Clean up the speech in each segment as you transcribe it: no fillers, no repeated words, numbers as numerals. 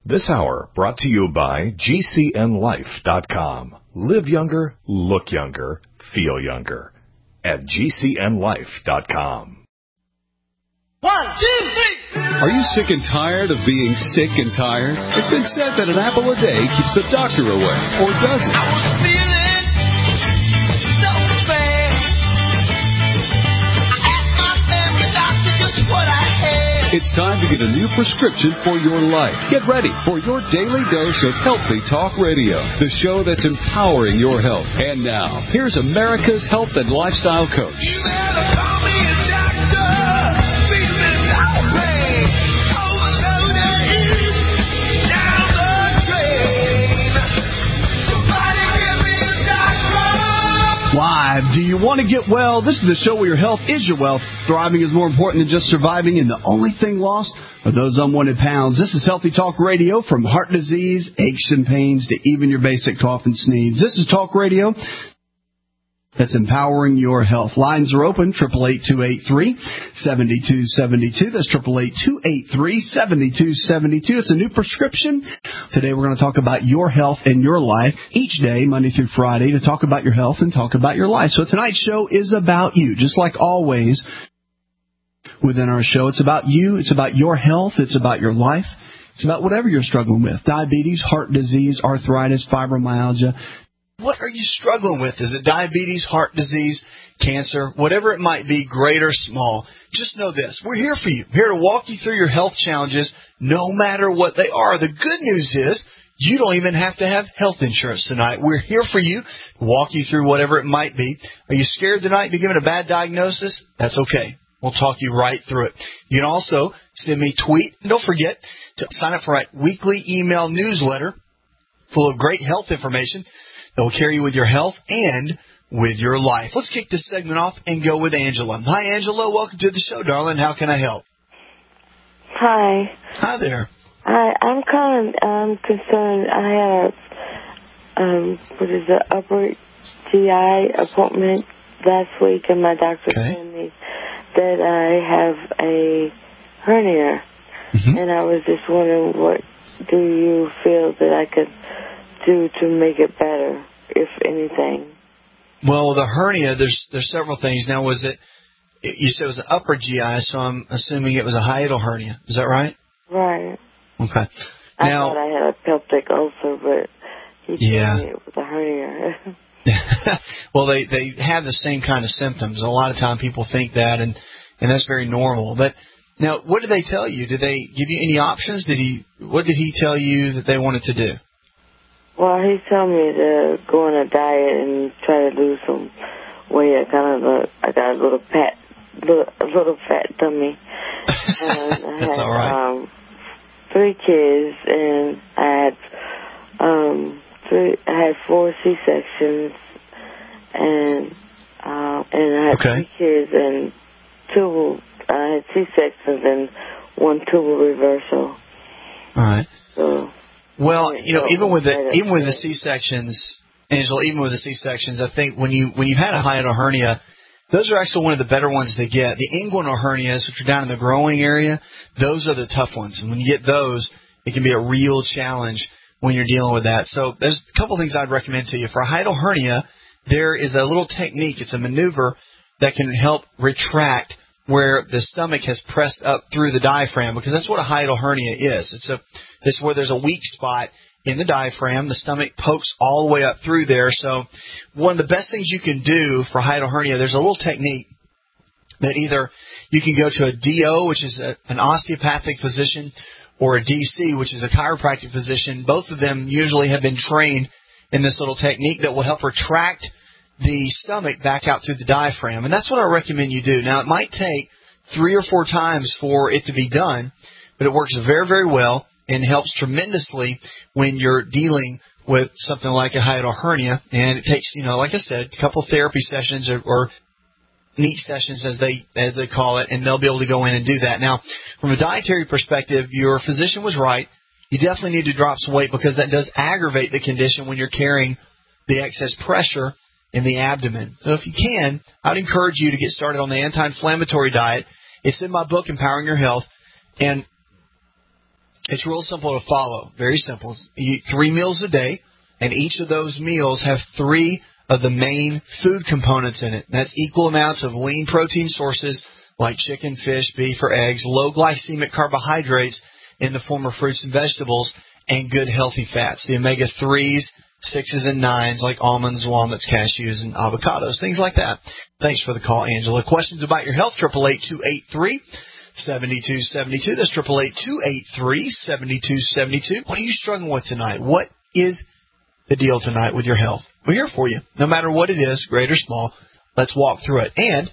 This hour brought to you by GCNLife.com. Live younger, look younger, feel younger. At GCNLife.com. 1, 2, 3. Are you sick and tired of being sick and tired? It's been said that an apple a day keeps the doctor away, or does it? I was feeling so bad. I asked my family doctor just what I had. It's time to get a new prescription for your life. Get ready for your daily dose of Healthy Talk Radio, the show that's empowering your health. And now, here's America's health and lifestyle coach. You better call me a doctor. Feeling no pain. Overloaded. Down the drain. Somebody give me a doctor. Live. Do you want to get well? This is the show where your health is your wealth. Thriving is more important than just surviving, and the only thing lost are those unwanted pounds. This is Healthy Talk Radio, from heart disease, aches and pains, to even your basic cough and sneeze. This is Talk Radio that's empowering your health. Lines are open, 888-283-7272. That's 888-283-7272. It's a new prescription. Today we're going to talk about your health and your life each day, Monday through Friday, to talk about your health and talk about your life. So tonight's show is about you, just like always within our show. It's about you. It's about your health. It's about your life. It's about whatever you're struggling with. Diabetes, heart disease, arthritis, fibromyalgia. What are you struggling with? Is it diabetes, heart disease, cancer, whatever it might be, great or small? Just know this. We're here for you. Here to walk you through your health challenges, no matter what they are. The good news is you don't even have to have health insurance tonight. We're here for you to walk you through whatever it might be. Are you scared tonight to be given a bad diagnosis? That's okay. We'll talk you right through it. You can also send me a tweet. And don't forget to sign up for our weekly email newsletter full of great health information that will carry you with your health and with your life. Let's kick this segment off and go with Angela. Hi, Angela. Welcome to the show, darling. How can I help? Hi. Hi there. I'm kind of concerned. I had a upper GI appointment last week, and my doctor told me that I have a hernia. Mm-hmm. And I was just wondering, what do you feel that I could do to make it better, if anything? Well, the hernia, there's several things. Now, was it, you said it was an upper GI, so I'm assuming it was a hiatal hernia. Is that right? Right. Okay. I thought I had a pelvic ulcer, but he told me it was a hernia. Well, they have the same kind of symptoms. A lot of time people think that, and that's very normal. But now, what did they tell you? Did they give you any options? What did he tell you that they wanted to do? Well, he told me to go on a diet and try to lose some weight. I got a little fat tummy. And That's all right. 3 kids, and I had 4 C-sections, and I had 3 kids and I had C-sections and 1 tubal reversal. All right. So, well, even with the C-sections, Angela, even with the C-sections, I think when you had a hiatal hernia, those are actually one of the better ones to get. The inguinal hernias, which are down in the growing area, those are the tough ones. And when you get those, it can be a real challenge when you're dealing with that. So there's a couple things I'd recommend to you. For a hiatal hernia, there is a little technique. It's a maneuver that can help retract where the stomach has pressed up through the diaphragm, because that's what a hiatal hernia is. It's where there's a weak spot in the diaphragm. The stomach pokes all the way up through there. So one of the best things you can do for hiatal hernia, there's a little technique that either you can go to a DO, which is an osteopathic physician, or a DC, which is a chiropractic physician. Both of them usually have been trained in this little technique that will help retract the stomach back out through the diaphragm. And that's what I recommend you do. Now, it might take 3 or 4 times for it to be done, but it works very, very well and helps tremendously when you're dealing with something like a hiatal hernia. And it takes, like I said, a couple of therapy sessions or NEAT sessions, as they call it, and they'll be able to go in and do that. Now, from a dietary perspective, your physician was right. You definitely need to drop some weight, because that does aggravate the condition when you're carrying the excess pressure in the abdomen. So if you can, I'd encourage you to get started on the anti-inflammatory diet. It's in my book, Empowering Your Health. And It's real simple to follow. Very simple. You eat 3 meals a day, and each of those meals have 3 of the main food components in it. That's equal amounts of lean protein sources like chicken, fish, beef, or eggs, low glycemic carbohydrates in the form of fruits and vegetables, and good healthy fats, the omega-3s, 6s, and 9s like almonds, walnuts, cashews, and avocados, things like that. Thanks for the call, Angela. Questions about your health, 888-283-7272. That's 888-283-7272. What are you struggling with tonight? What is the deal tonight with your health? We're here for you. No matter what it is, great or small, let's walk through it. And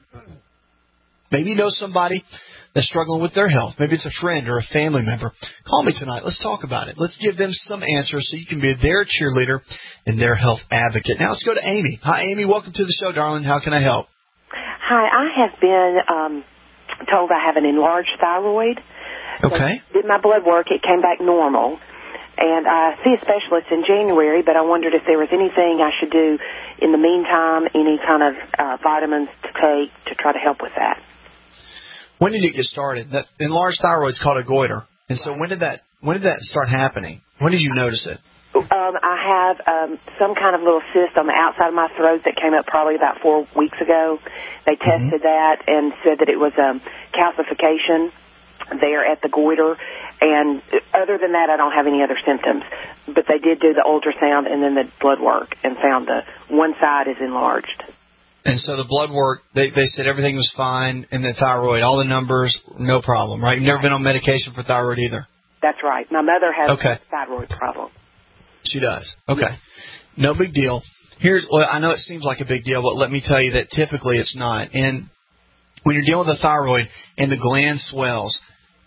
maybe you know somebody that's struggling with their health. Maybe it's a friend or a family member. Call me tonight. Let's talk about it. Let's give them some answers so you can be their cheerleader and their health advocate. Now let's go to Amy. Hi, Amy. Welcome to the show, darling. How can I help? Hi. I have been told I have an enlarged thyroid. Okay. So did my blood work. It came back normal. And I see a specialist in January, but I wondered if there was anything I should do in the meantime, any kind of vitamins to take to try to help with that. When did it get started? That enlarged thyroid is called a goiter. And so when did that start happening? When did you notice it? I have some kind of little cyst on the outside of my throat that came up probably about 4 weeks ago. They tested that and said that it was calcification there at the goiter. And other than that, I don't have any other symptoms. But they did do the ultrasound and then the blood work and found the one side is enlarged. And so the blood work, they said everything was fine, and the thyroid, all the numbers, no problem, right? You've never been on medication for thyroid either? That's right. My mother has a thyroid problem. She does. Okay. No big deal. I know it seems like a big deal, but let me tell you that typically it's not. And when you're dealing with the thyroid and the gland swells,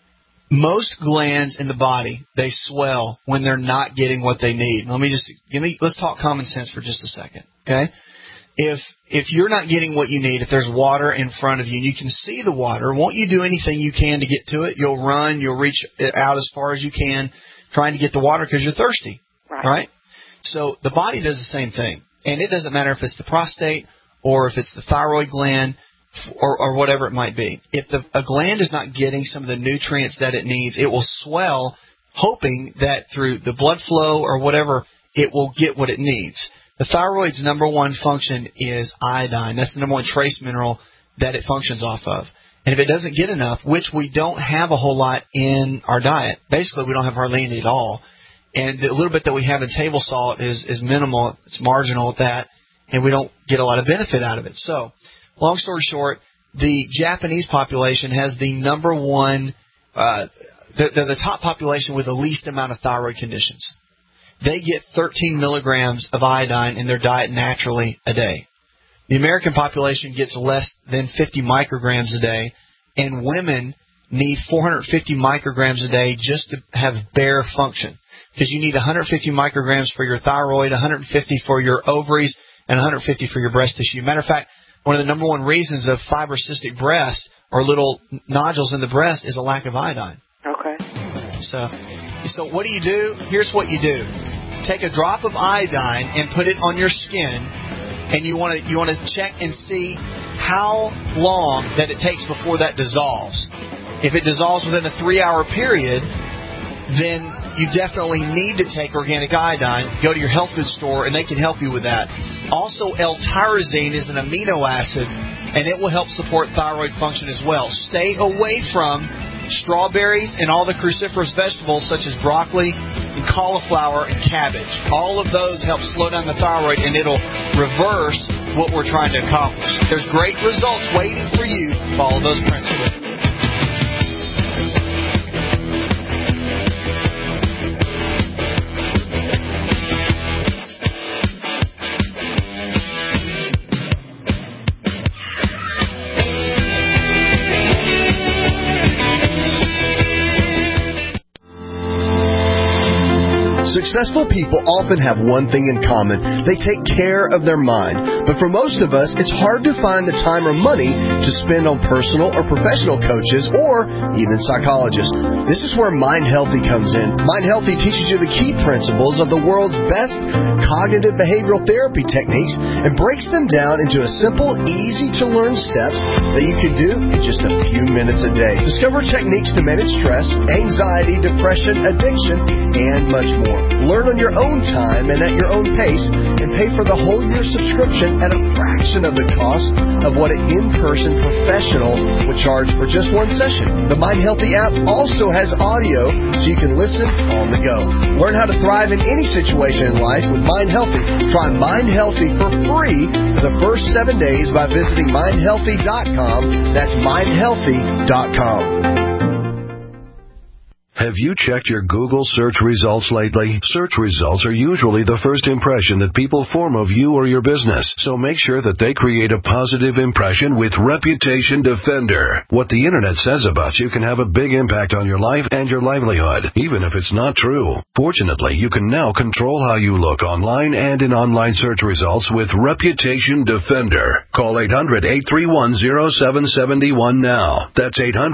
most glands in the body, they swell when they're not getting what they need. Let's talk common sense for just a second, okay? If you're not getting what you need, if there's water in front of you and you can see the water, won't you do anything you can to get to it? You'll run, you'll reach out as far as you can trying to get the water because you're thirsty, right? So the body does the same thing. And it doesn't matter if it's the prostate or if it's the thyroid gland or whatever it might be. If a gland is not getting some of the nutrients that it needs, it will swell, hoping that through the blood flow or whatever, it will get what it needs. The thyroid's number one function is iodine. That's the number one trace mineral that it functions off of. And if it doesn't get enough, which we don't have a whole lot in our diet, basically we don't have hardly any at all, and the little bit that we have in table salt is minimal, it's marginal at that, and we don't get a lot of benefit out of it. So, long story short, the Japanese population has the number one, the top population with the least amount of thyroid conditions. They get 13 milligrams of iodine in their diet naturally a day. The American population gets less than 50 micrograms a day, and women need 450 micrograms a day just to have bare function. Because you need 150 micrograms for your thyroid, 150 for your ovaries, and 150 for your breast tissue. Matter of fact, one of the number one reasons of fibrocystic breast or little nodules in the breast is a lack of iodine. Okay. So what do? Here's what you do. Take a drop of iodine and put it on your skin, and you want to check and see how long that it takes before that dissolves. If it dissolves within a 3-hour period, then you definitely need to take organic iodine. Go to your health food store, and they can help you with that. Also, L-tyrosine is an amino acid, and it will help support thyroid function as well. Stay away from strawberries and all the cruciferous vegetables such as broccoli and cauliflower and cabbage. All of those help slow down the thyroid, and it'll reverse what we're trying to accomplish. There's great results waiting for you. Follow those principles. Successful people often have one thing in common. They take care of their mind. But for most of us, it's hard to find the time or money to spend on personal or professional coaches or even psychologists. This is where Mind Healthy comes in. Mind Healthy teaches you the key principles of the world's best cognitive behavioral therapy techniques and breaks them down into a simple, easy-to-learn steps that you can do in just a few minutes a day. Discover techniques to manage stress, anxiety, depression, addiction, and much more. Learn on your own time and at your own pace, and pay for the whole year subscription at a fraction of the cost of what an in-person professional would charge for just one session. The Mind Healthy app also has audio so you can listen on the go. Learn how to thrive in any situation in life with Mind Healthy. Try Mind Healthy for free for the first 7 days by visiting mindhealthy.com. That's mindhealthy.com. Have you checked your Google search results lately? Search results are usually the first impression that people form of you or your business, so make sure that they create a positive impression with Reputation Defender. What the Internet says about you can have a big impact on your life and your livelihood, even if it's not true. Fortunately, you can now control how you look online and in online search results with Reputation Defender. Call 800-831-0771 now. That's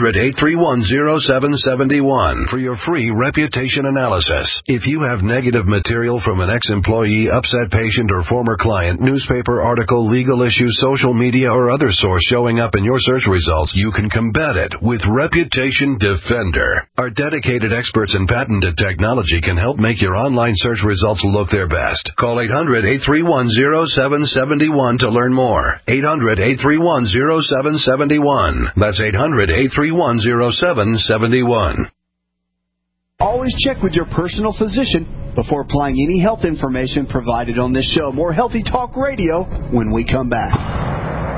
800-831-0771. For your free reputation analysis. If you have negative material from an ex-employee, upset patient, or former client, newspaper article, legal issue, social media, or other source showing up in your search results, you can combat it with Reputation Defender. Our dedicated experts in patented technology can help make your online search results look their best. Call 800-831-0771 to learn more. 800-831-0771. That's 800-831-0771. Always check with your personal physician before applying any health information provided on this show. More Healthy Talk Radio when we come back.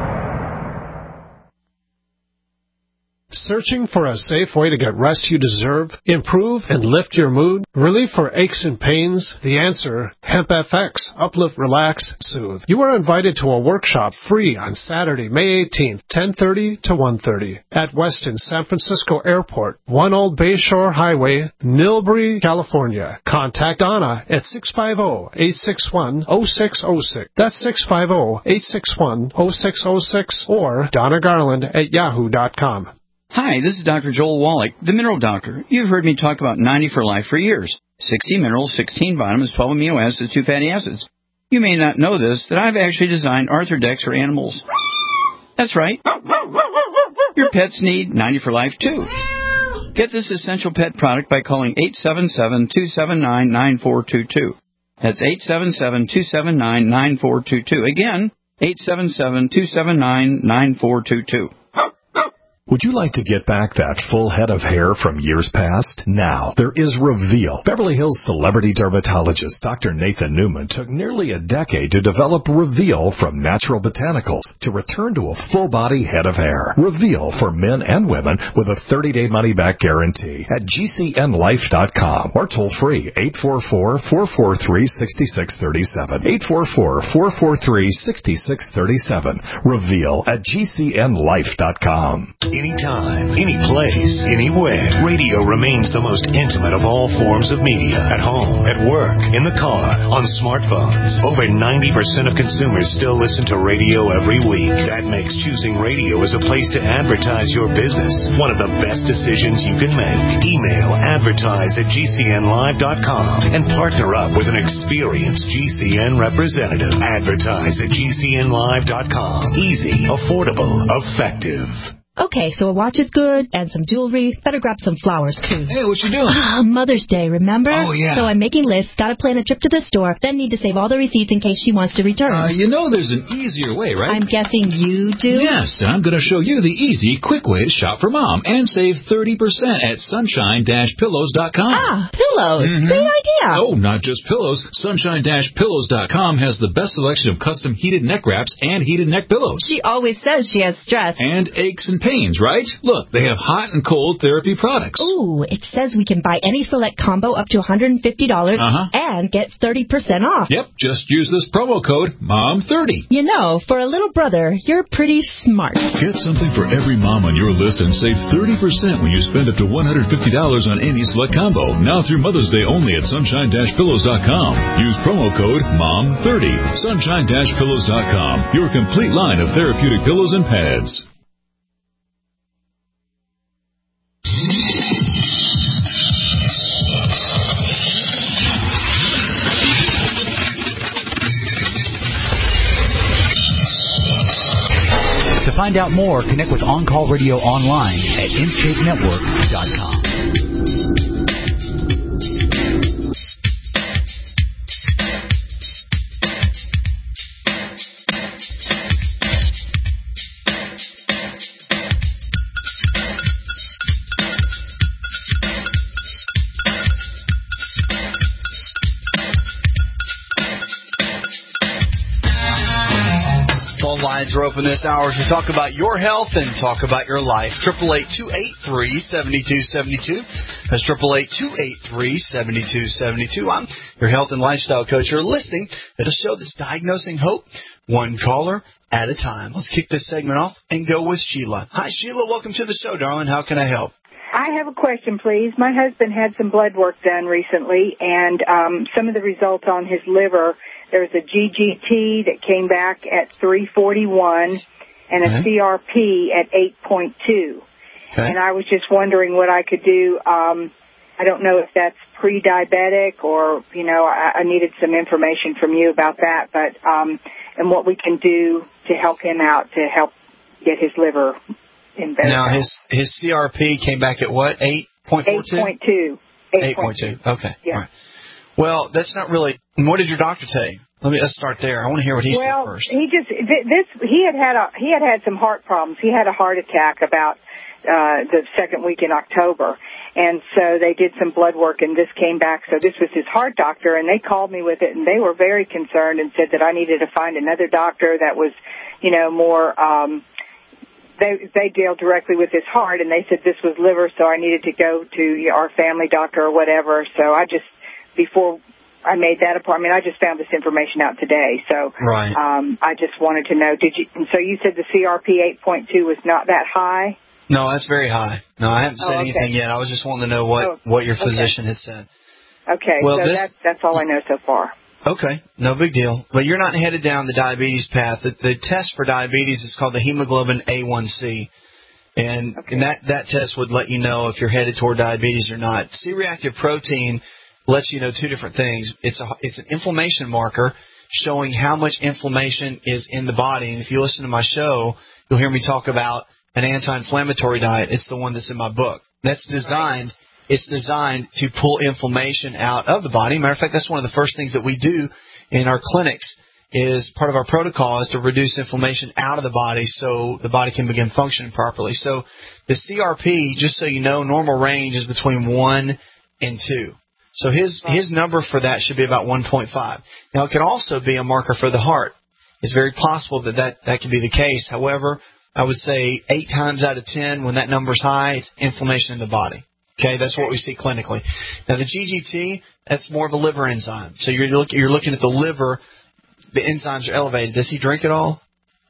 Searching for a safe way to get rest you deserve, improve and lift your mood, relief for aches and pains? The answer, Hemp FX, Uplift, Relax, Soothe. You are invited to a workshop free on Saturday, May 18th, 10:30 to 1:30 at Westin San Francisco Airport, 1 Old Bayshore Highway, Nilbury, California. Contact Donna at 650-861-0606. That's 650-861-0606 or Donna Garland at yahoo.com. Hi, this is Dr. Joel Wallach, the Mineral Doctor. You've heard me talk about 90 for Life for years. 60 minerals, 16 vitamins, 12 amino acids, 2 fatty acids. You may not know this, that I've actually designed Arthrodex for animals. That's right. Your pets need 90 for Life, too. Get this essential pet product by calling 877-279-9422. That's 877-279-9422. Again, 877-279-9422. Would you like to get back that full head of hair from years past? Now, there is Reveal. Beverly Hills celebrity dermatologist Dr. Nathan Newman took nearly a decade to develop Reveal from natural botanicals to return to a full-body head of hair. Reveal for men and women with a 30-day money-back guarantee at GCNlife.com or toll-free 844-443-6637. 844-443-6637. Reveal at GCNlife.com. Anytime, any place, anywhere. Radio remains the most intimate of all forms of media. At home, at work, in the car, on smartphones. Over 90% of consumers still listen to radio every week. That makes choosing radio as a place to advertise your business one of the best decisions you can make. Email advertise@GCNlive.com and partner up with an experienced GCN representative. Advertise at GCNlive.com. Easy, affordable, effective. Okay, so a watch is good, and some jewelry. Better grab some flowers, too. Hey, what you doing? Mother's Day, remember? Oh, yeah. So I'm making lists, gotta plan a trip to the store, then need to save all the receipts in case she wants to return. You know there's an easier way, right? I'm guessing you do? Yes, and I'm going to show you the easy, quick way to shop for Mom and save 30% at sunshine-pillows.com. Ah, pillows. Mm-hmm. Great idea. Oh, not just pillows. Sunshine-pillows.com has the best selection of custom heated neck wraps and heated neck pillows. She always says she has stress. And aches and pains, right? Look, they have hot and cold therapy products. Ooh, it says we can buy any select combo up to $150 and get 30% off. Yep, just use this promo code MOM30. You know, for a little brother, you're pretty smart. Get something for every mom on your list and save 30% when you spend up to $150 on any select combo. Now through Mother's Day only at Sunshine Sunshine-Pillows.com. Use promo code MOM30. Sunshine-Pillows.com. Your complete line of therapeutic pillows and pads. To find out more, connect with On Call Radio online at InShapeNetwork.com. Lines are open this hour to talk about your health and talk about your life. 888-283-7272. That's 888-283-7272. I'm your health and lifestyle coach. You're listening to a show that's diagnosing hope, one caller at a time. Let's kick this segment off and go with Sheila. Hi, Sheila. Welcome to the show, darling. How can I help? I have a question, please. My husband had some blood work done recently, and some of the results on his liver, there's a GGT that came back at 341 and a CRP at 8.2. And I was just wondering what I could do. I don't know if that's pre-diabetic or, you know, I needed some information from you about that, but and what we can do to help him out to help get his liver in better Now, health. his CRP came back at what, 8.42? 8.2. Okay. Yeah. All right. Well, that's not really. What did your doctor tell you? Let's start there. I want to hear what he said first. He had some heart problems. He had a heart attack about the second week in October, and so they did some blood work, and this came back. So this was his heart doctor, and they called me with it, and they were very concerned and said that I needed to find another doctor that was, you know, more. They deal directly with his heart, and they said this was liver, so I needed to go to our family doctor or whatever. So before I made that appointment, I just found this information out today. So I just wanted to know, so you said the CRP 8.2 was not that high? No, that's very high. No, I haven't said anything yet. I was just wanting to know what your physician had said. Okay, well, so that's all I know so far. Okay, no big deal. But you're not headed down the diabetes path. The test for diabetes is called the hemoglobin A1C. And that test would let you know if you're headed toward diabetes or not. C-reactive protein lets you know two different things. It's an inflammation marker showing how much inflammation is in the body. And if you listen to my show, you'll hear me talk about an anti-inflammatory diet. It's the one that's in my book. It's designed to pull inflammation out of the body. Matter of fact, that's one of the first things that we do in our clinics. Is part of our protocol is to reduce inflammation out of the body so the body can begin functioning properly. So the CRP, just so you know, normal range is between 1 and 2. So his number for that should be about 1.5. Now, it can also be a marker for the heart. It's very possible that can be the case. However, I would say 8 times out of 10, when that number's high, it's inflammation in the body. Okay, that's what we see clinically. Now, the GGT, that's more of a liver enzyme. So you're looking at the liver. The enzymes are elevated. Does he drink at all?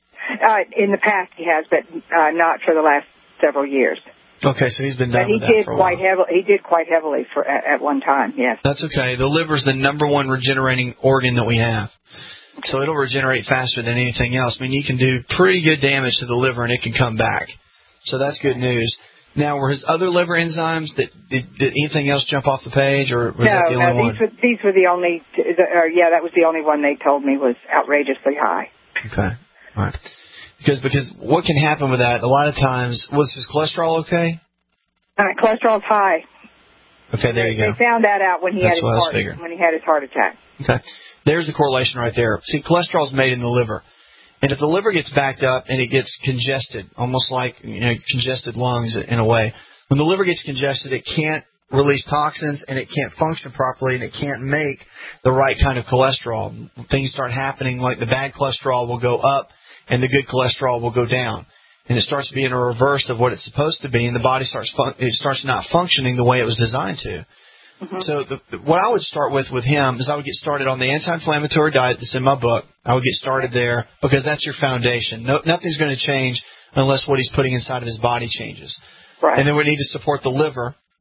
In the past he has, but not for the last several years. Okay, so he's been done with that for a while. He did quite heavily at one time, yes. That's okay. The liver's the number one regenerating organ that we have. Okay. So it'll regenerate faster than anything else. I mean, you can do pretty good damage to the liver and it can come back. So that's good news. Now, were his other liver enzymes, did anything else jump off the page, or was that the only one? These were the only, that was the only one they told me was outrageously high. Okay, all right. Because what can happen with that, a lot of times, was his cholesterol okay? Cholesterol's high. Okay, there you go. They found that out when he had his heart attack. Okay, there's the correlation right there. See, cholesterol's made in the liver. And if the liver gets backed up and it gets congested, almost like congested lungs in a way, when the liver gets congested, it can't release toxins and it can't function properly and it can't make the right kind of cholesterol. Things start happening like the bad cholesterol will go up and the good cholesterol will go down. And it starts being a reverse of what it's supposed to be, and the body starts not functioning the way it was designed to. Mm-hmm. So what I would start with him is I would get started on the anti-inflammatory diet that's in my book. I would get started there because that's your foundation. Nothing's going to change unless what he's putting inside of his body changes. Right. And then we need to support the liver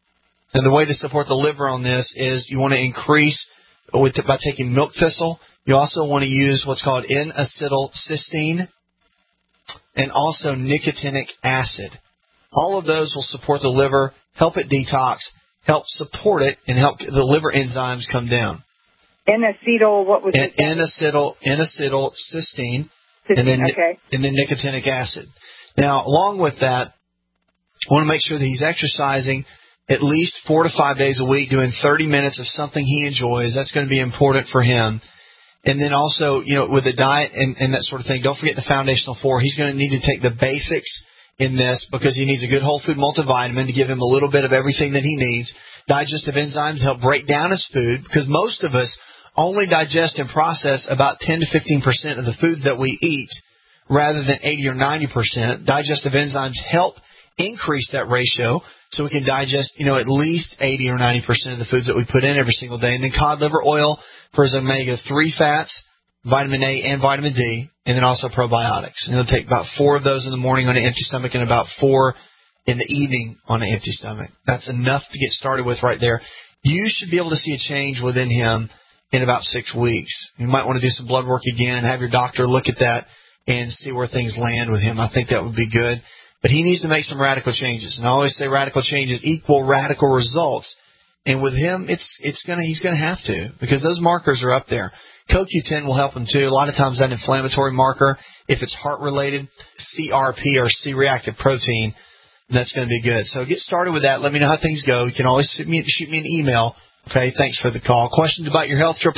And the way to support the liver on this is you want to increase by taking milk thistle. You also want to use what's called N-acetylcysteine and also nicotinic acid. All of those will support the liver, help it detox, help support it, and help the liver enzymes come down. N-acetyl, what was it? N-acetylcysteine, and then nicotinic acid. Now, along with that, I want to make sure that he's exercising at least 4 to 5 days a week, doing 30 minutes of something he enjoys. That's going to be important for him. And then also, with the diet and that sort of thing, don't forget the foundational 4. He's going to need to take the basics in this because he needs a good whole food multivitamin to give him a little bit of everything that he needs. Digestive enzymes help break down his food because most of us only digest and process about 10 to 15% of the foods that we eat rather than 80 or 90%. Digestive enzymes help increase that ratio so we can digest, at least 80 or 90% of the foods that we put in every single day. And then cod liver oil for his omega-3 fats, vitamin A and vitamin D, and then also probiotics. And he'll take about 4 of those in the morning on an empty stomach and about 4 in the evening on an empty stomach. That's enough to get started with right there. You should be able to see a change within him in about 6 weeks. You might want to do some blood work again, have your doctor look at that and see where things land with him. I think that would be good. But he needs to make some radical changes. And I always say radical changes equal radical results. And with him, he's going to have to because those markers are up there. CoQ10 will help him too. A lot of times that inflammatory marker, if it's heart-related, CRP or C-reactive protein, that's going to be good. So get started with that. Let me know how things go. You can always shoot me an email. Okay, thanks for the call. Questions about your health,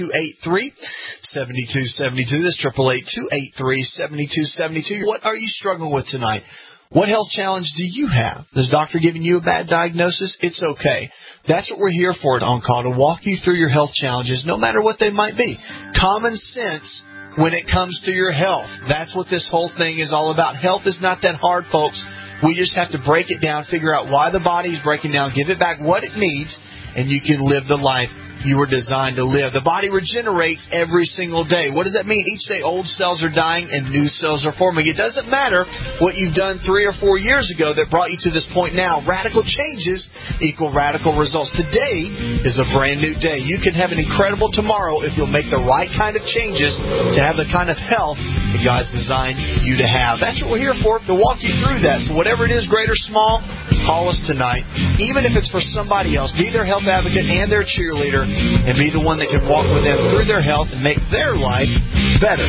888-283-7272. This 888-283-7272. What are you struggling with tonight? What health challenge do you have? Is the doctor giving you a bad diagnosis? It's okay. That's what we're here for at On Call, to walk you through your health challenges, no matter what they might be. Common sense when it comes to your health. That's what this whole thing is all about. Health is not that hard, folks. We just have to break it down, figure out why the body is breaking down, give it back what it needs, and you can live the life you were designed to live. The body regenerates every single day. What does that mean? Each day old cells are dying and new cells are forming. It doesn't matter what you've done 3 or 4 years ago that brought you to this point now. Radical changes equal radical results. Today is a brand new day. You can have an incredible tomorrow if you'll make the right kind of changes to have the kind of health that God's designed you to have. That's what we're here for, to walk you through that. So whatever it is, great or small, call us tonight. Even if it's for somebody else, be their health advocate and their cheerleader, and be the one that can walk with them through their health and make their life better.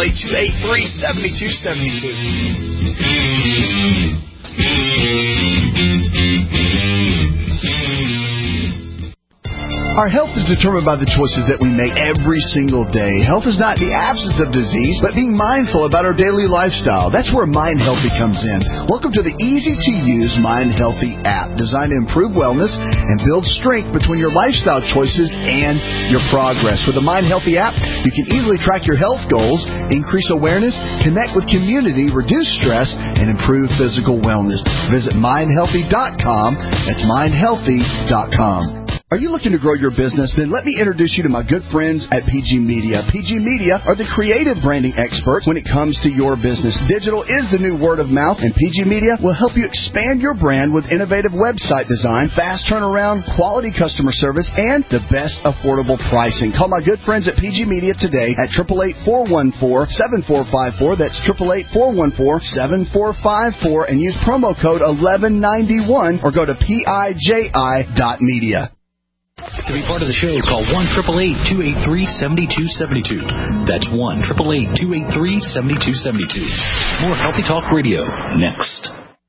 888-283-7272. Our health is determined by the choices that we make every single day. Health is not the absence of disease, but being mindful about our daily lifestyle. That's where Mind Healthy comes in. Welcome to the easy-to-use Mind Healthy app, designed to improve wellness and build strength between your lifestyle choices and your progress. With the Mind Healthy app, you can easily track your health goals, increase awareness, connect with community, reduce stress, and improve physical wellness. Visit mindhealthy.com. That's mindhealthy.com. Are you looking to grow your business? Then let me introduce you to my good friends at PG Media. PG Media are the creative branding experts when it comes to your business. Digital is the new word of mouth, and PG Media will help you expand your brand with innovative website design, fast turnaround, quality customer service, and the best affordable pricing. Call my good friends at PG Media today at 888-414-7454. That's 888-414-7454, and use promo code 1191 or go to PIJI.media. To be part of the show, call 1-888-283-7272. That's 1-888-283-7272. More Healthy Talk Radio next.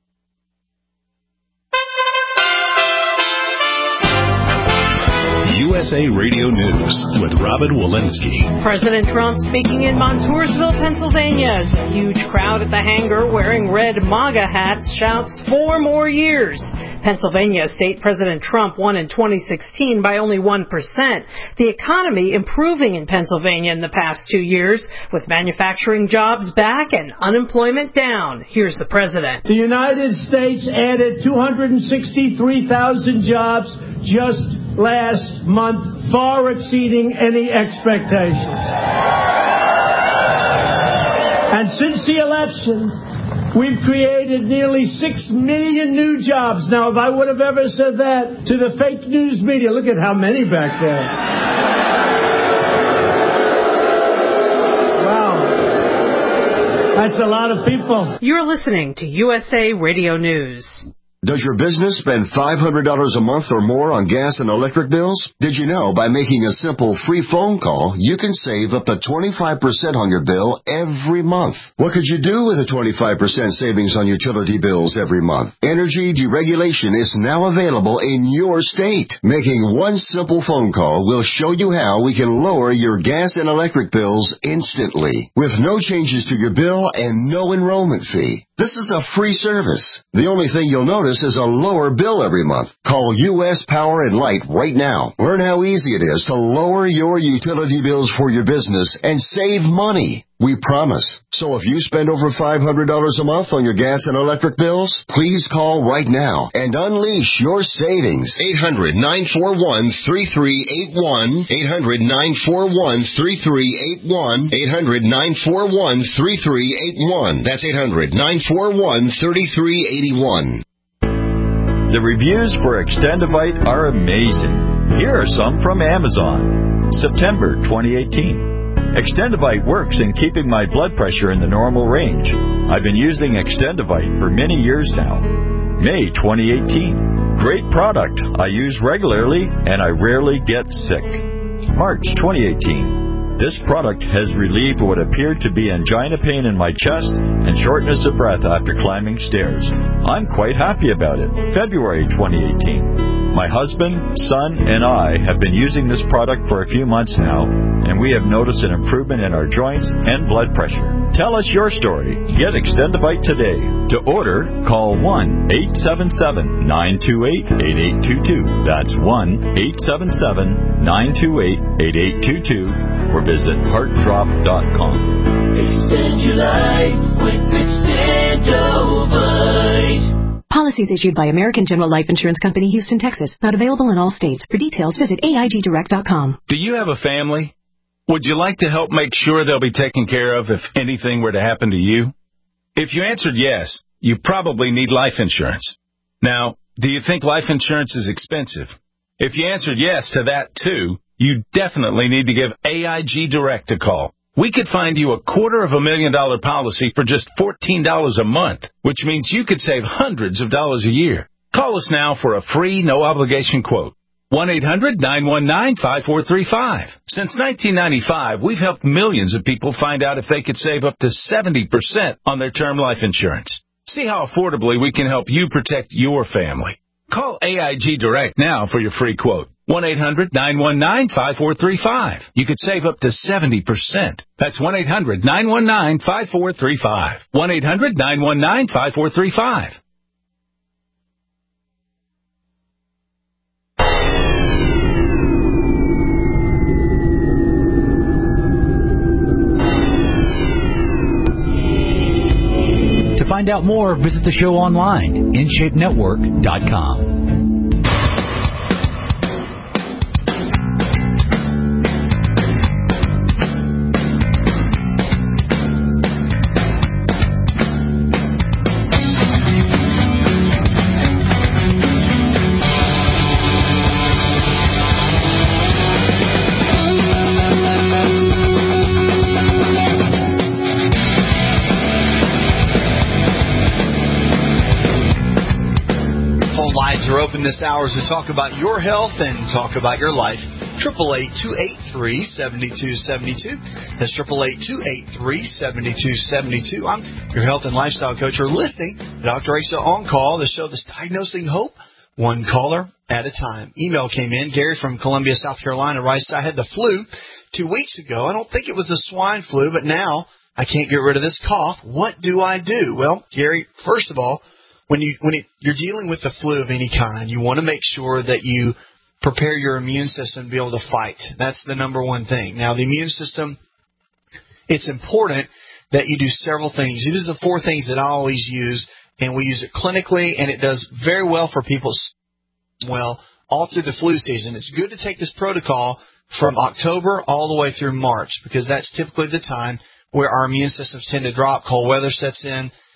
USA Radio News with Robin Walensky. President Trump speaking in Montoursville, Pennsylvania, as a huge crowd at the hangar wearing red MAGA hats shouts 4 more years. Pennsylvania State President Trump won in 2016 by only 1%. The economy improving in Pennsylvania in the past 2 years, with manufacturing jobs back and unemployment down. Here's the president. The United States added 263,000 jobs just last month, far exceeding any expectations. And since the election, We've created nearly 6 million new jobs. Now, if I would have ever said that to the fake news media, look at how many back there. Wow. That's a lot of people. You're listening to USA Radio News. Does your business spend $500 a month or more on gas and electric bills? Did you know by making a simple free phone call, you can save up to 25% on your bill every month? What could you do with a 25% savings on utility bills every month? Energy deregulation is now available in your state. Making one simple phone call will show you how we can lower your gas and electric bills instantly, with no changes to your bill and no enrollment fee. This is a free service. The only thing you'll notice is a lower bill every month. Call U.S. Power and Light right now. Learn how easy it is to lower your utility bills for your business and save money. We promise. So if you spend over $500 a month on your gas and electric bills, please call right now and unleash your savings. 800-941-3381. 800-941-3381. 800-941-3381. That's 800-941-3381. The reviews for Extendivite are amazing. Here are some from Amazon. September 2018. Extendivite works in keeping my blood pressure in the normal range. I've been using Extendivite for many years now. May 2018. Great product. I use regularly and I rarely get sick. March 2018. This product has relieved what appeared to be angina pain in my chest and shortness of breath after climbing stairs. I'm quite happy about it. February 2018. My husband, son, and I have been using this product for a few months now, and we have noticed an improvement in our joints and blood pressure. Tell us your story. Get Extendivite today. To order, call 1-877-928-8822. That's 1-877-928-8822. Or visit heartdrop.com. Extend your life with Extendivite. Policies issued by American General Life Insurance Company, Houston, Texas. Not available in all states. For details, visit AIGdirect.com. Do you have a family? Would you like to help make sure they'll be taken care of if anything were to happen to you? If you answered yes, you probably need life insurance. Now, do you think life insurance is expensive? If you answered yes to that too, you definitely need to give AIG Direct a call. We could find you a $250,000 policy for just $14 a month, which means you could save hundreds of dollars a year. Call us now for a free, no-obligation quote. 1-800-919-5435. Since 1995, we've helped millions of people find out if they could save up to 70% on their term life insurance. See how affordably we can help you protect your family. Call AIG Direct now for your free quote. 1-800-919-5435. You could save up to 70%. That's 1-800-919-5435. 1-800-919-5435. To find out more, visit the show online, InShapeNetwork.com. Are open this hour as we talk about your health and talk about your life. 888-283-7272. That's 888-283-7272. I'm your health and lifestyle coach. You're listening to Dr. Asa On Call, the show that's diagnosing hope, one caller at a time. Email came in. Gary from Columbia, South Carolina writes, I had the flu 2 weeks ago. I don't think it was the swine flu, but now I can't get rid of this cough. What do I do? Well, Gary, first of all, when you're dealing with the flu of any kind, you want to make sure that you prepare your immune system to be able to fight. That's the number one thing. Now, the immune system, it's important that you do several things. These are the four things that I always use, and we use it clinically, and it does very well for people all through the flu season. It's good to take this protocol from October all the way through March, because that's typically the time where our immune systems tend to drop. Cold weather sets in.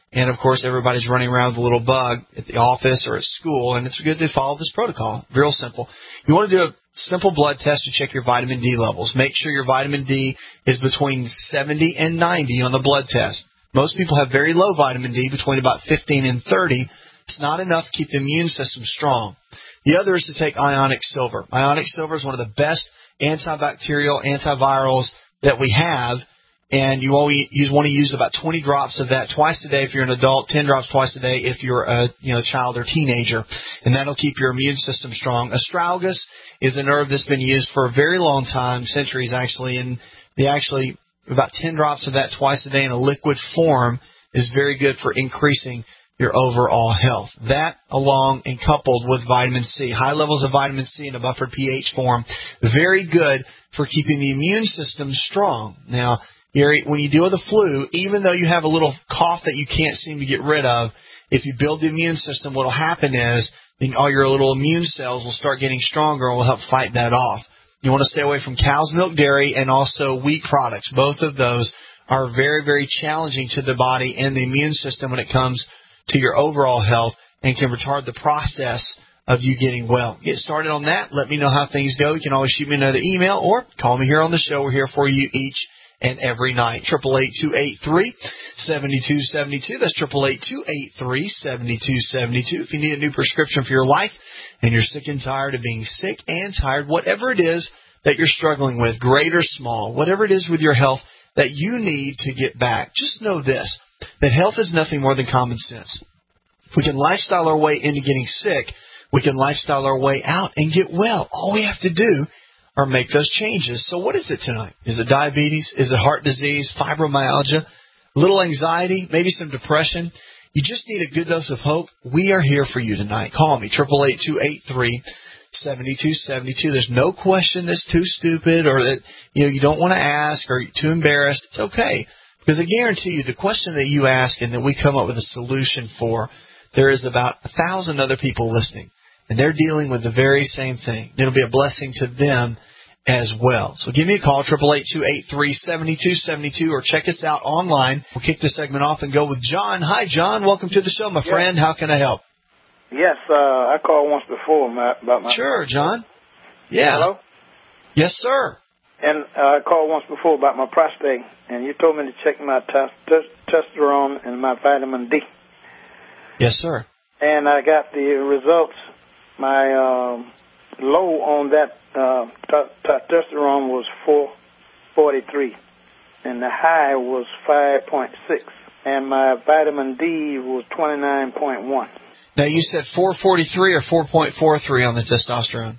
And, of course, everybody's running around with a little bug at the office or at school, and it's good to follow this protocol. Real simple. You want to do a simple blood test to check your vitamin D levels. Make sure your vitamin D is between 70 and 90 on the blood test. Most people have very low vitamin D, between about 15 and 30. It's not enough to keep the immune system strong. The other is to take ionic silver. Ionic silver is one of the best antibacterial, antivirals that we have, and you want to use about 20 drops of that twice a day if you're an adult, 10 drops twice a day if you're a child or teenager, and that'll keep your immune system strong. Astragalus is a nerve that's been used for a very long time, centuries actually, and about 10 drops of that twice a day in a liquid form is very good for increasing your overall health. That, along and coupled with vitamin C, high levels of vitamin C in a buffered pH form, very good for keeping the immune system strong. Now, Gary, when you deal with the flu, even though you have a little cough that you can't seem to get rid of, if you build the immune system, what will happen is then all your little immune cells will start getting stronger and will help fight that off. You want to stay away from cow's milk, dairy, and also wheat products. Both of those are very, very challenging to the body and the immune system when it comes to your overall health and can retard the process of you getting well. Get started on that. Let me know how things go. You can always shoot me another email or call me here on the show. We're here for you each and every night. 888-283-7272. That's 888-283-7272. If you need a new prescription for your life and you're sick and tired of being sick and tired, whatever it is that you're struggling with, great or small, whatever it is with your health that you need to get back, just know this, that health is nothing more than common sense. If we can lifestyle our way into getting sick, we can lifestyle our way out and get well. All we have to do are make those changes. So what is it tonight? Is it diabetes? Is it heart disease, fibromyalgia, little anxiety, maybe some depression? You just need a good dose of hope. We are here for you tonight. Call me, 888-283-7272. There's no question that's too stupid or that you don't want to ask or you're too embarrassed. It's okay. Because I guarantee you the question that you ask and that we come up with a solution for, there is about 1,000 other people listening. And they're dealing with the very same thing. It'll be a blessing to them as well. So give me a call, 888-283-7272, or check us out online. We'll kick this segment off and go with John. Hi, John. Welcome to the show, my friend. How can I help? Yes, I called once before about my... Sure, John. Yeah. Hello? Yes, sir. And I called once before about my prostate, and you told me to check my testosterone and my vitamin D. Yes, sir. And I got the results. My low on that testosterone was 443, and the high was 5.6, and my vitamin D was 29.1. Now, you said 443 or 4.43 on the testosterone?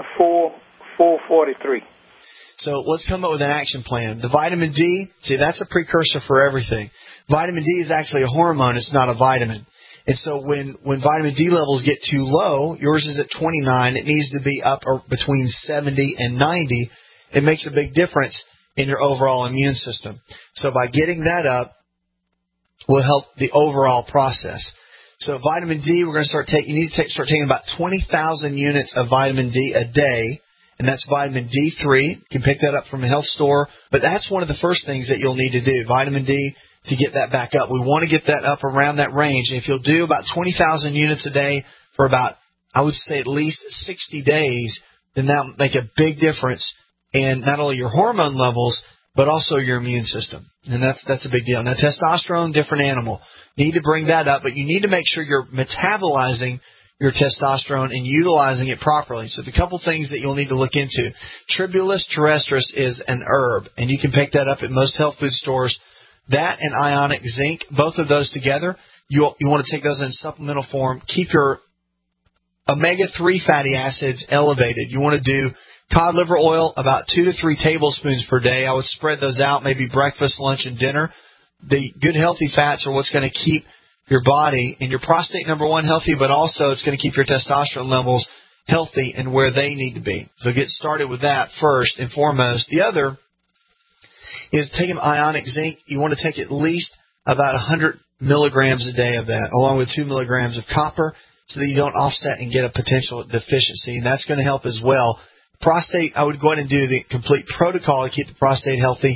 443. So let's come up with an action plan. The vitamin D, see, that's a precursor for everything. Vitamin D is actually a hormone. It's not a vitamin. And so when vitamin D levels get too low, yours is at 29, it needs to be up or between 70 and 90. It makes a big difference in your overall immune system. So by getting that up will help the overall process. So vitamin D, we're going to start taking, you need to start taking about 20,000 units of vitamin D a day, and that's vitamin D3. You can pick that up from a health store, but that's one of the first things that you'll need to do, vitamin D, to get that back up. We want to get that up around that range. And if you'll do about 20,000 units a day for about, I would say at least 60 days, then that will make a big difference in not only your hormone levels, but also your immune system. And that's a big deal. Now, testosterone, different animal. Need to bring that up, but you need to make sure you're metabolizing your testosterone and utilizing it properly. So the couple things that you'll need to look into. Tribulus terrestris is an herb, and you can pick that up at most health food stores. That and ionic zinc, both of those together, you want to take those in supplemental form. Keep your omega-3 fatty acids elevated. You want to do cod liver oil about 2 to 3 tablespoons per day. I would spread those out, maybe breakfast, lunch, and dinner. The good healthy fats are what's going to keep your body and your prostate, number one, healthy, but also it's going to keep your testosterone levels healthy and where they need to be. So get started with that first and foremost. The other is taking ionic zinc. You want to take at least about 100 milligrams a day of that, along with 2 milligrams of copper, so that you don't offset and get a potential deficiency, and that's going to help as well. Prostate, I would go ahead and do the complete protocol to keep the prostate healthy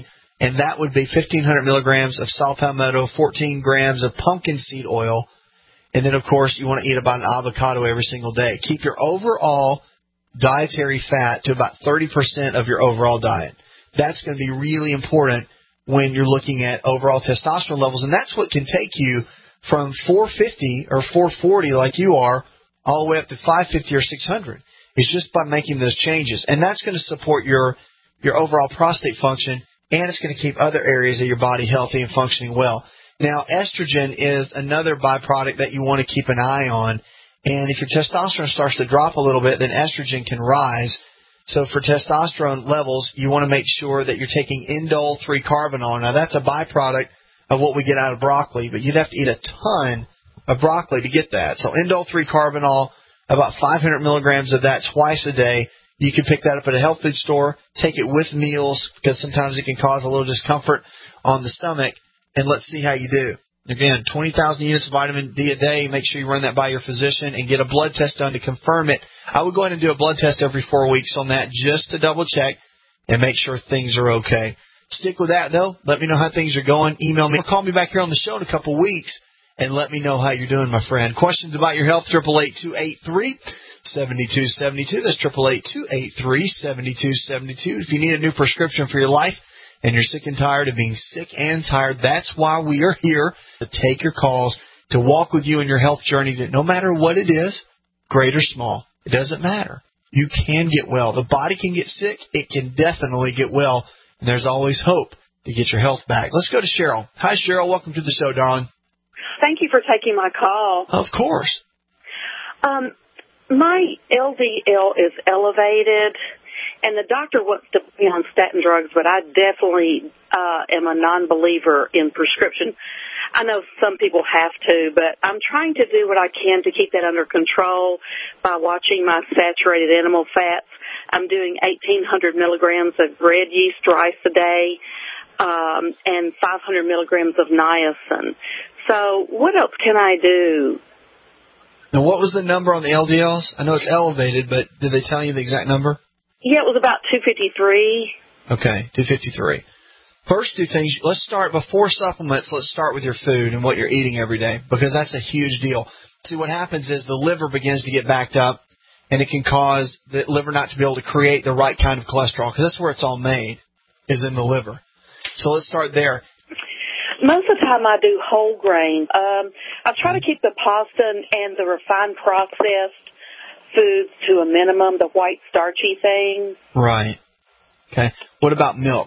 and that would be 1,500 milligrams of saw palmetto, 14 grams of pumpkin seed oil, and then, of course, you want to eat about an avocado every single day. Keep your overall dietary fat to about 30% of your overall diet. That's going to be really important when you're looking at overall testosterone levels, and that's what can take you from 450 or 440 like you are all the way up to 550 or 600. It's just by making those changes, and that's going to support your overall prostate function, and it's going to keep other areas of your body healthy and functioning well. Now, estrogen is another byproduct that you want to keep an eye on, and if your testosterone starts to drop a little bit, then estrogen can rise. So for testosterone levels, you want to make sure that you're taking indole 3-carbinol. Now, that's a byproduct of what we get out of broccoli, but you'd have to eat a ton of broccoli to get that. So indole 3-carbinol, about 500 milligrams of that twice a day. You can pick that up at a health food store. Take it with meals because sometimes it can cause a little discomfort on the stomach, and let's see how you do. Again, 20,000 units of vitamin D a day. Make sure you run that by your physician and get a blood test done to confirm it. I would go ahead and do a blood test every 4 weeks on that just to double check and make sure things are okay. Stick with that, though. Let me know how things are going. Email me or call me back here on the show in a couple weeks and let me know how you're doing, my friend. Questions about your health, 888-283-7272. That's 888-283-7272. If you need a new prescription for your life, and you're sick and tired of being sick and tired, that's why we are here to take your calls, to walk with you in your health journey, that no matter what it is, great or small, it doesn't matter. You can get well. The body can get sick. It can definitely get well. And there's always hope to get your health back. Let's go to Cheryl. Hi, Cheryl. Welcome to the show, darling. Thank you for taking my call. Of course. My LDL is elevated. And the doctor wants to be on statin drugs, but I definitely am a non-believer in prescription. I know some people have to, but I'm trying to do what I can to keep that under control by watching my saturated animal fats. I'm doing 1,800 milligrams of red yeast rice a day and 500 milligrams of niacin. So what else can I do? Now, what was the number on the LDLs? I know it's elevated, but did they tell you the exact number? Yeah, it was about 253. Okay, 253. First two things, let's start before supplements. Let's start with your food and what you're eating every day, because that's a huge deal. See, what happens is the liver begins to get backed up, and it can cause the liver not to be able to create the right kind of cholesterol, because that's where it's all made, is in the liver. So let's start there. Most of the time I do whole grain. I try to keep the pasta and the refined processed foods to a minimum, the white starchy things. Right. Okay. What about milk?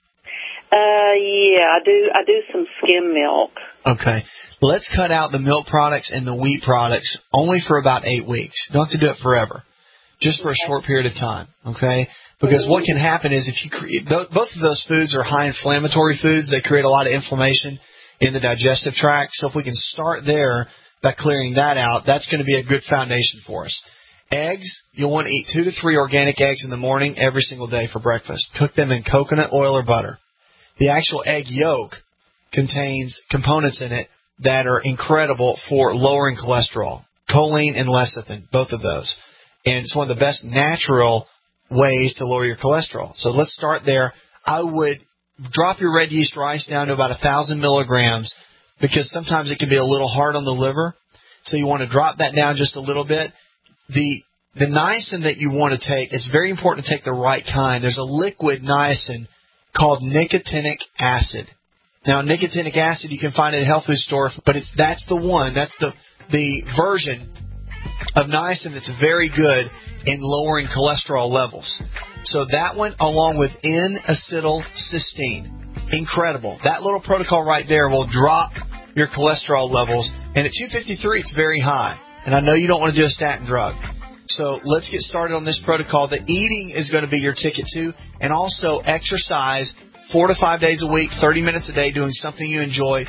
Yeah, I do some skim milk. Okay. Let's cut out the milk products and the wheat products only for about 8 weeks. You don't have to do it forever. Just for a short period of time. Okay? Because what can happen is if you create, both of those foods are high inflammatory foods. They create a lot of inflammation in the digestive tract. So if we can start there by clearing that out, that's going to be a good foundation for us. Eggs, you'll want to eat 2 to 3 organic eggs in the morning every single day for breakfast. Cook them in coconut oil or butter. The actual egg yolk contains components in it that are incredible for lowering cholesterol, choline and lecithin, both of those. And it's one of the best natural ways to lower your cholesterol. So let's start there. I would drop your red yeast rice down to about 1,000 milligrams because sometimes it can be a little hard on the liver. So you want to drop that down just a little bit. The niacin that you want to take, it's very important to take the right kind. There's a liquid niacin called nicotinic acid. Now, nicotinic acid you can find at a health food store, but that's the one. That's the version of niacin that's very good in lowering cholesterol levels. So that one, along with N-acetylcysteine, incredible. That little protocol right there will drop your cholesterol levels. And at 253, it's very high. And I know you don't want to do a statin drug. So let's get started on this protocol. The eating is going to be your ticket too. And also exercise 4 to 5 days a week, 30 minutes a day, doing something you enjoy.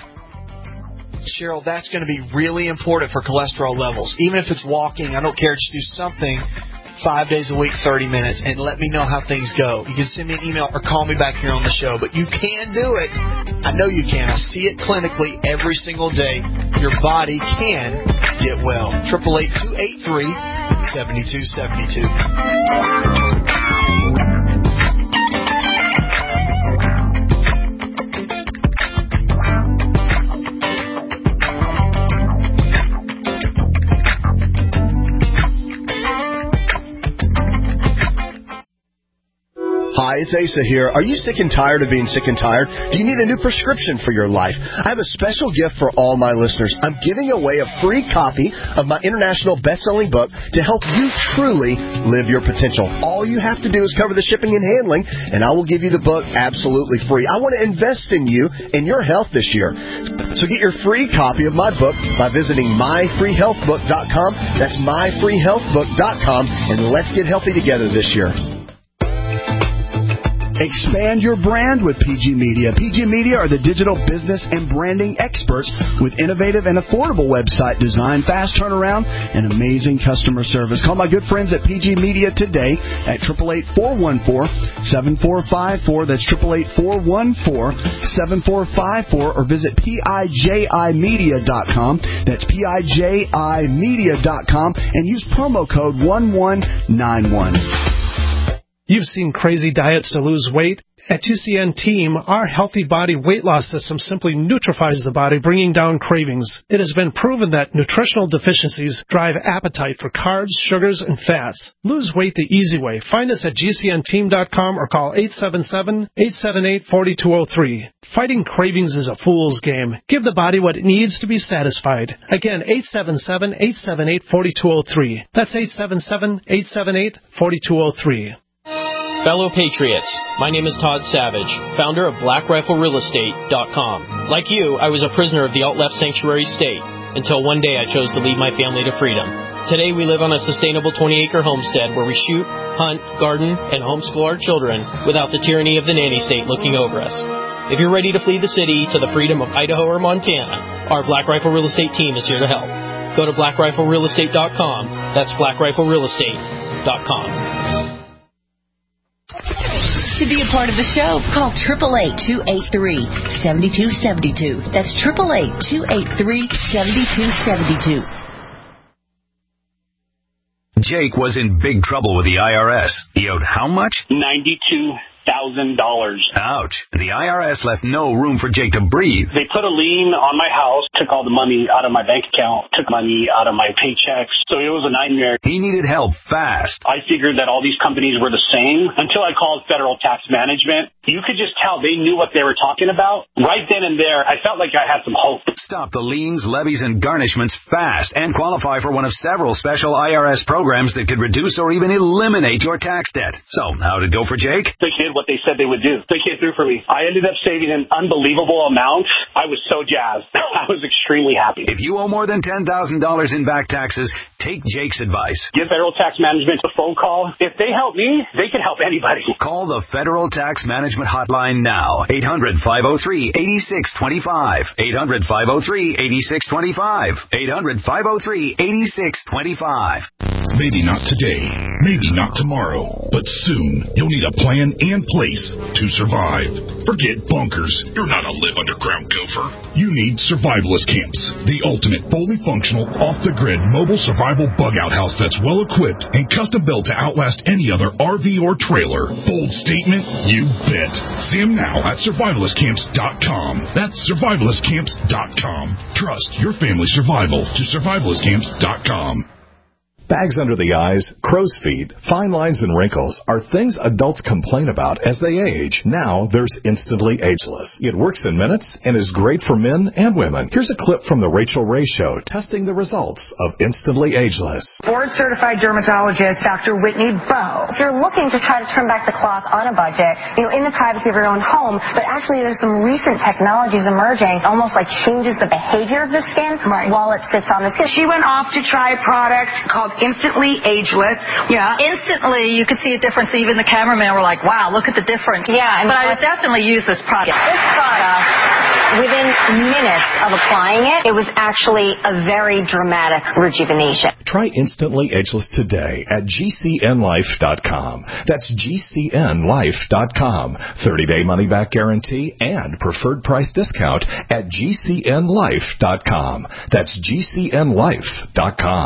Cheryl, that's going to be really important for cholesterol levels. Even if it's walking, I don't care. Just do something 5 days a week, 30 minutes, and let me know how things go. You can send me an email or call me back here on the show. But you can do it. I know you can. I see it clinically every single day. Your body can get well. 888-283-7272. Hi, it's Asa here. Are you sick and tired of being sick and tired? Do you need a new prescription for your life? I have a special gift for all my listeners. I'm giving away a free copy of my international best-selling book to help you truly live your potential. All you have to do is cover the shipping and handling, and I will give you the book absolutely free. I want to invest in you and your health this year. So get your free copy of my book by visiting myfreehealthbook.com. That's myfreehealthbook.com, and let's get healthy together this year. Expand your brand with PG Media. PG Media are the digital business and branding experts with innovative and affordable website design, fast turnaround, and amazing customer service. Call my good friends at PG Media today at 888-414-7454. That's 888-414-7454, or visit PIJImedia.com. That's PIJImedia.com, and use promo code 1191. You've seen crazy diets to lose weight. At GCN Team, our Healthy Body Weight Loss System simply neutralizes the body, bringing down cravings. It has been proven that nutritional deficiencies drive appetite for carbs, sugars, and fats. Lose weight the easy way. Find us at GCNteam.com or call 877-878-4203. Fighting cravings is a fool's game. Give the body what it needs to be satisfied. Again, 877-878-4203. That's 877-878-4203. Fellow Patriots, my name is Todd Savage, founder of BlackRifleRealEstate.com. Like you, I was a prisoner of the alt-left sanctuary state until one day I chose to lead my family to freedom. Today we live on a sustainable 20-acre homestead where we shoot, hunt, garden, and homeschool our children without the tyranny of the nanny state looking over us. If you're ready to flee the city to the freedom of Idaho or Montana, our Black Rifle Real Estate team is here to help. Go to BlackRifleRealEstate.com. That's BlackRifleRealEstate.com. To be a part of the show, call 888-283-7272. That's 888-283-7272. Jake was in big trouble with the IRS. He owed how much? $92,000. Ouch. The IRS left no room for Jake to breathe. They put a lien on my house, took all the money out of my bank account, took money out of my paychecks. So it was a nightmare. He needed help fast. I figured that all these companies were the same until I called Federal Tax Management. You could just tell they knew what they were talking about. Right then and there, I felt like I had some hope. Stop the liens, levies, and garnishments fast and qualify for one of several special IRS programs that could reduce or even eliminate your tax debt. So, how'd it go for Jake? They did what they said they would do. They came through for me. I ended up saving an unbelievable amount. I was so jazzed. I was extremely happy. If you owe more than $10,000 in back taxes, take Jake's advice. Give Federal Tax Management a phone call. If they help me, they can help anybody. Call the Federal Tax Management Hotline now. 800-503-8625. 800-503-8625. 800-503-8625. Maybe not today, maybe not tomorrow, but soon you'll need a plan and place to survive. Forget bunkers. You're not a live underground gopher. You need survivalist camps, the ultimate fully functional, off-the-grid mobile survival bug-out house that's well-equipped and custom-built to outlast any other RV or trailer. Bold statement? You bet. See them now at survivalistcamps.com. That's survivalistcamps.com. Trust your family's survival to survivalistcamps.com. Bags under the eyes, crow's feet, fine lines, and wrinkles are things adults complain about as they age. Now there's Instantly Ageless. It works in minutes and is great for men and women. Here's a clip from The Rachel Ray Show testing the results of Instantly Ageless. Board-certified dermatologist Dr. Whitney Bowe. If you're looking to try to turn back the clock on a budget, in the privacy of your own home, but actually there's some recent technologies emerging, almost like changes the behavior of the skin while it sits on the skin. She went off to try a product called Instantly Ageless. Yeah. Instantly, you could see a difference. Even the cameraman were like, wow, look at the difference. Yeah. But I would definitely use this product. This product, within minutes of applying it, it was actually a very dramatic rejuvenation. Try Instantly Ageless today at GCNlife.com. That's GCNlife.com. 30-day money-back guarantee and preferred price discount at GCNlife.com. That's GCNlife.com.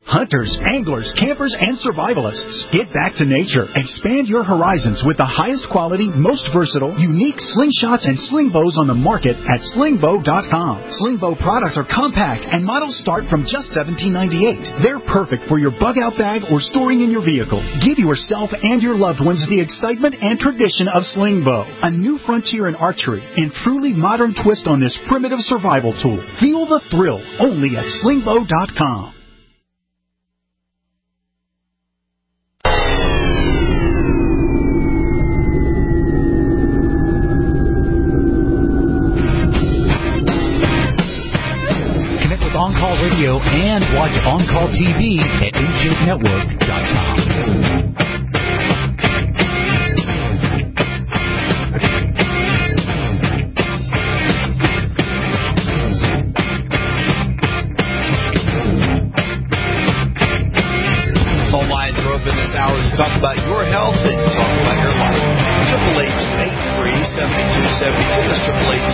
Hunters, anglers, campers, and survivalists. Get back to nature. Expand your horizons with the highest quality, most versatile, unique slingshots and sling bows on the market at slingbow.com. Slingbow products are compact and models start from just $17.98. They're perfect for your bug-out bag or storing in your vehicle. Give yourself and your loved ones the excitement and tradition of Slingbow, a new frontier in archery and truly modern twist on this primitive survival tool. Feel the thrill only at slingbow.com. On-Call Radio and watch On-Call TV at InShapeNetwork.com. Phone lines are open this hour to talk about your health and talk about your life. 888-283-7272. That's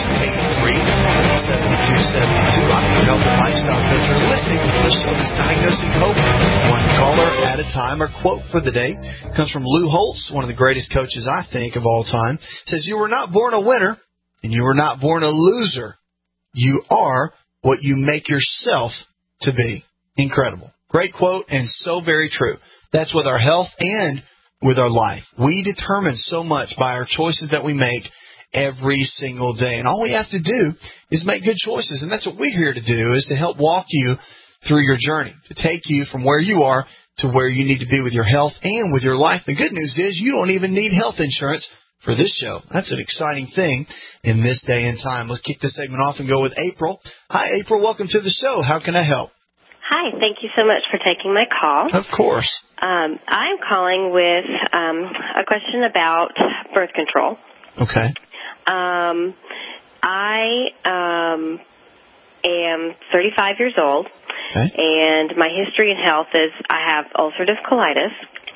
888-283-7272. I'm your health and lifestyle coach. You're listening to the show that's diagnosing hope, one caller at a time. Our quote for the day comes from Lou Holtz, one of the greatest coaches, I think, of all time. It says, "You were not born a winner, and you were not born a loser. You are what you make yourself to be." Incredible. Great quote, and so very true. That's with our health and with our life. We determine so much by our choices that we make every single day. And all we have to do is make good choices. And that's what we're here to do, is to help walk you through your journey, to take you from where you are to where you need to be with your health and with your life. The good news is you don't even need health insurance for this show. That's an exciting thing in this day and time. Let's kick this segment off and go with April. Hi, April. Welcome to the show. How can I help? Hi. Thank you so much for taking my call. Of course. I'm calling with a question about birth control. Okay. I am 35 years old, and my history in health is I have ulcerative colitis.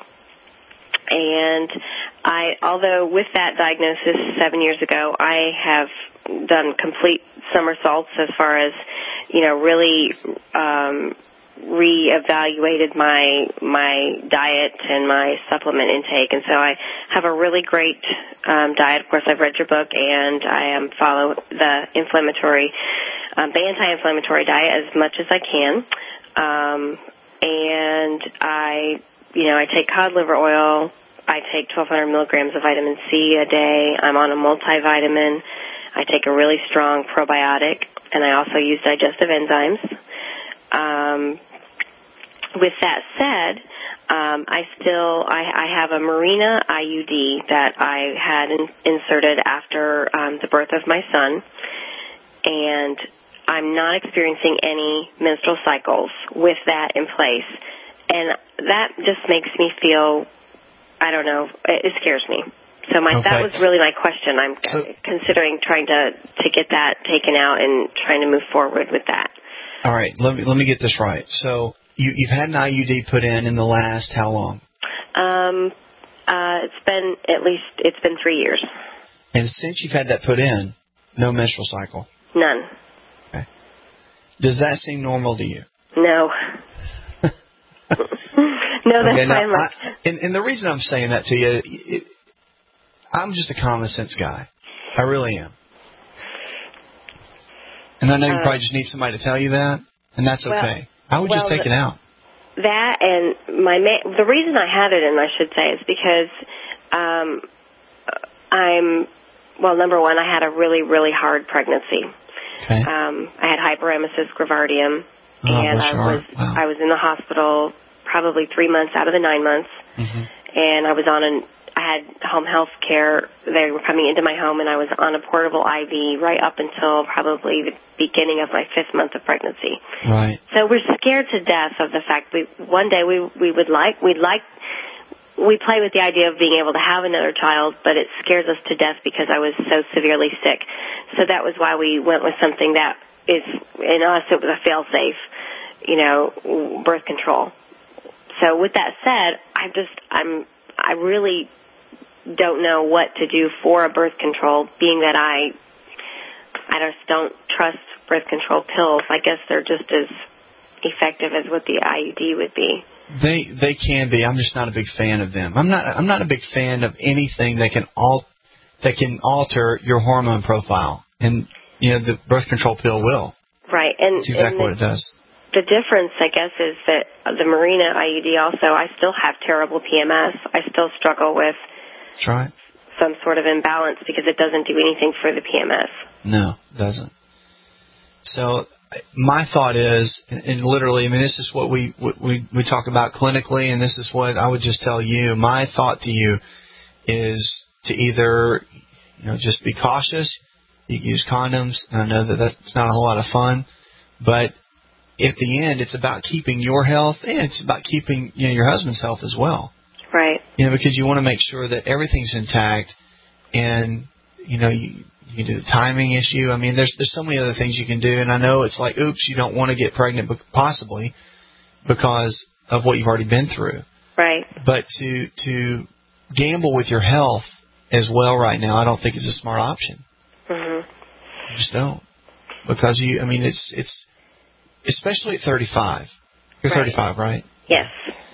And although with that diagnosis 7 years ago, I have done complete somersaults as far as, really reevaluated my diet and my supplement intake. And so I have a really great diet. Of course, I've read your book, and I follow the anti-inflammatory diet as much as I can. And I take cod liver oil. I take 1,200 milligrams of vitamin C a day. I'm on a multivitamin. I take a really strong probiotic, and I also use digestive enzymes. With that said, I have a Mirena IUD that I had inserted after the birth of my son, and I'm not experiencing any menstrual cycles with that in place. And that just makes me feel, I don't know, it scares me. So that was really my question. I'm considering trying to get that taken out and trying to move forward with that. All right, let me get this right. So you've had an IUD put in the last how long? It's been 3 years. And since you've had that put in, no menstrual cycle? None. Okay. Does that seem normal to you? No. No, that's fine. And the reason I'm saying that to you, I'm just a common sense guy. I really am. And I know you probably just need somebody to tell you that, and that's okay. I would just take it out. That and the reason I had it in, I should say, is because number one, I had a really, really hard pregnancy. Okay. I had hyperemesis gravidarum, and I was in the hospital probably 3 months out of the 9 months, and I had home health care. They were coming into my home, and I was on a portable IV right up until probably the beginning of my 5th month of pregnancy. Right. So we're scared to death of the fact one day we play with the idea of being able to have another child, but it scares us to death because I was so severely sick. So that was why we went with something that is, in us, it was a fail-safe, birth control. So with that said, I really don't know what to do for a birth control, being that I just don't trust birth control pills. I guess they're just as effective as what the IUD would be. They can be. I'm just not a big fan of them. I'm not a big fan of anything that can alter your hormone profile, and the birth control pill will. Right, and that's exactly what it does. The difference, I guess, is that the Mirena IUD also, I still have terrible PMS. I still struggle with some sort of imbalance because it doesn't do anything for the PMS. No, it doesn't. So my thought is, and literally, I mean, this is what we talk about clinically, and this is what I would just tell you. My thought to you is to either, just be cautious. You can use condoms, and I know that that's not a whole lot of fun, but at the end, it's about keeping your health, and it's about keeping your husband's health as well. Right. Because you want to make sure that everything's intact, and you can do the timing issue. I mean, there's so many other things you can do, and I know it's like, oops, you don't want to get pregnant possibly because of what you've already been through. Right. But to gamble with your health as well right now, I don't think is a smart option. Mm-hmm. You just don't, because it's especially at 35. You're 35, right? Yes.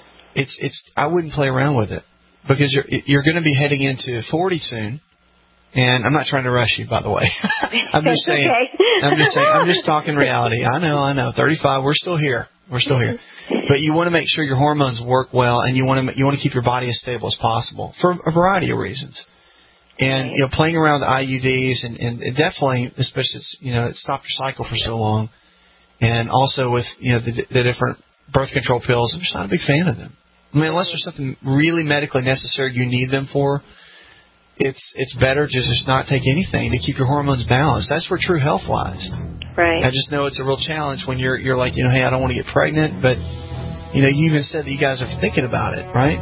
I wouldn't play around with it because you're going to be heading into 40 soon. And I'm not trying to rush you, by the way. I'm just saying. Okay. I'm just talking reality. I know. 35. We're still here. But you want to make sure your hormones work well, and you want to keep your body as stable as possible for a variety of reasons. And playing around with IUDs and definitely, especially it stopped your cycle for so long, and also with the different birth control pills. I'm just not a big fan of them. I mean, unless there's something really medically necessary you need them for. It's better to just not take anything to keep your hormones balanced. That's where true health lies. Right. I just know it's a real challenge when you're like, hey, I don't want to get pregnant, but you even said that you guys are thinking about it, right?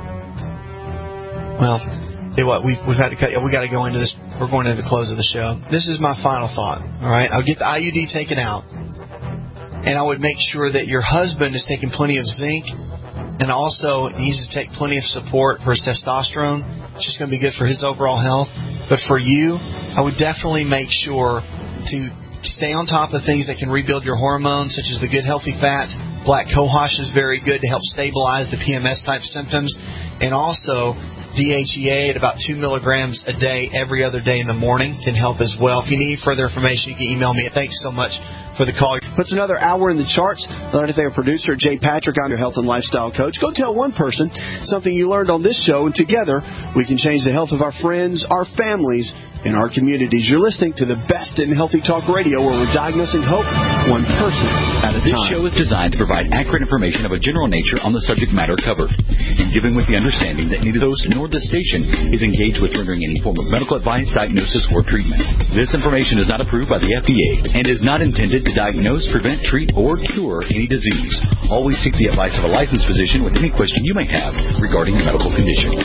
Well, tell you what, we got to go into this. We're going into the close of the show. This is my final thought. All right, I'll get the IUD taken out, and I would make sure that your husband is taking plenty of zinc, and also he needs to take plenty of support for his testosterone. It's just going to be good for his overall health. But for you, I would definitely make sure to stay on top of things that can rebuild your hormones, such as the good healthy fats. Black cohosh is very good to help stabilize the PMS-type symptoms. And also, DHEA at about 2 milligrams a day every other day in the morning can help as well. If you need further information, you can email me. Thanks so much for the call. Puts another hour in the charts. I'd like to thank our producer, Jay Patrick. I'm your health and lifestyle coach. Go tell one person something you learned on this show, and together we can change the health of our friends, our families, and our communities. You're listening to the best in healthy talk radio, where we're diagnosing hope one person at a time. This show is designed to provide accurate information of a general nature on the subject matter covered, and given with the understanding that neither host nor the station is engaged with rendering any form of medical advice, diagnosis, or treatment. This information is not approved by the FDA and is not intended to diagnose, prevent, treat, or cure any disease. Always seek the advice of a licensed physician with any question you may have regarding your medical condition.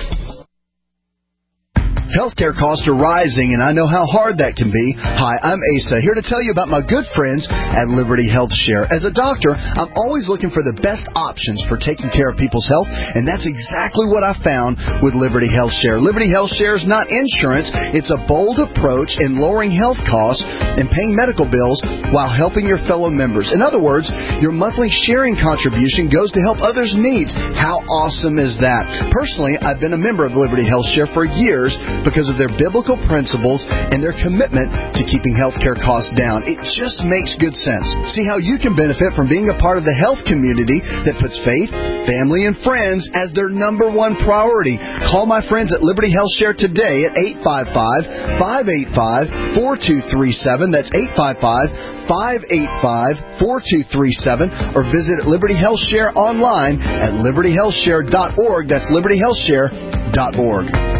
Healthcare costs are rising, and I know how hard that can be. Hi, I'm Asa, here to tell you about my good friends at Liberty Health Share. As a doctor, I'm always looking for the best options for taking care of people's health, and that's exactly what I found with Liberty Health Share. Liberty Health Share is not insurance. It's a bold approach in lowering health costs and paying medical bills while helping your fellow members. In other words, your monthly sharing contribution goes to help others' needs. How awesome is that? Personally, I've been a member of Liberty Health Share for years because of their biblical principles and their commitment to keeping healthcare costs down. It just makes good sense. See how you can benefit from being a part of the health community that puts faith, family, and friends as their number one priority. Call my friends at Liberty Health Share today at 855-585-4237. That's 855-585-4237. Or visit Liberty Health Share online at libertyhealthshare.org. That's libertyhealthshare.org.